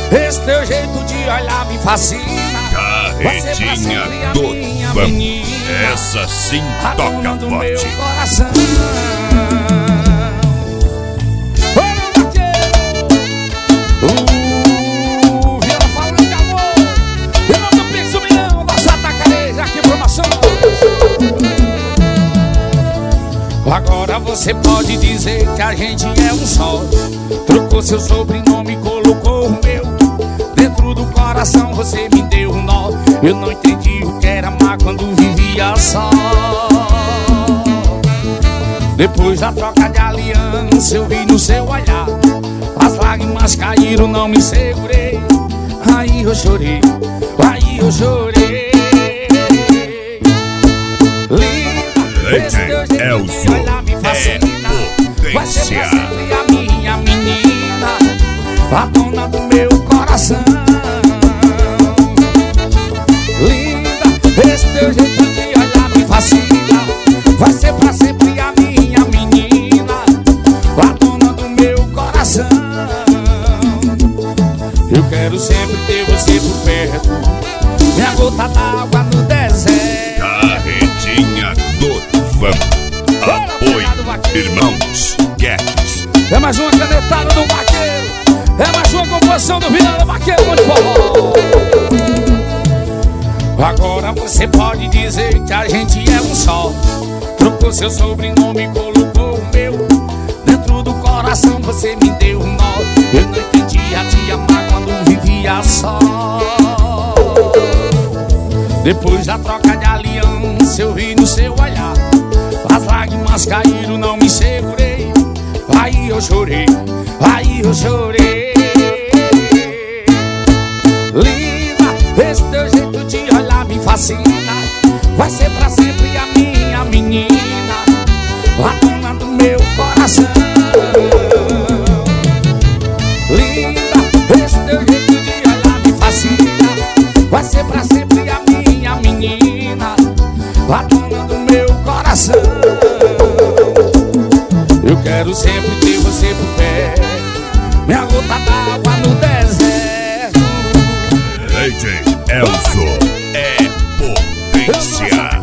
esse teu jeito de olhar me fascina. Carretinha do Vamos. Essa sim toca forte. Coração. Vila falando de amor. Em nome do Pixo Milhão, nossa atacareja, aqui promoção. Agora você pode dizer que a gente é um só. Trocou seu sobrenome e colocou o meu. Dentro do coração você me deu um nó. Eu não entendi o que era amar quando vivia só. Depois da troca de aliança eu vi no seu olhar. As lágrimas caíram, não me segurei. Aí eu chorei, aí eu chorei. Linda, esse teu jeito de olhar me fascina. Vai ser pra sempre a minha menina, a dona do meu coração. Linda, esse teu jeito de olhar me fascina. Vai ser pra sempre a minha menina, a dona do meu coração. Eu quero sempre ter você por perto, minha gota d'água no deserto. Carretinha do Vamos. Apoio, irmãos Guedes. É mais uma canetada do vaqueiro. É mais uma composição do Vila do Vaqueiro, muito forró. Agora você pode dizer que a gente é um só. Trocou seu sobrenome e colocou o meu. Dentro do coração você me deu um nó. Eu não entendia te amar quando vivia só. Depois da troca de aliança eu vi no seu olhar. As lágrimas caíram, não me segurei. Aí eu chorei, aí eu chorei. Linda, esse teu jeito de olhar me fascina. Vai ser pra sempre a minha menina, a dona do meu coração. Linda, esse teu jeito de olhar me fascina. Vai ser pra sempre a minha menina, a dona do meu coração. Eu quero sempre ter você por perto, minha gota d'água no deserto. AJ Elso é potência.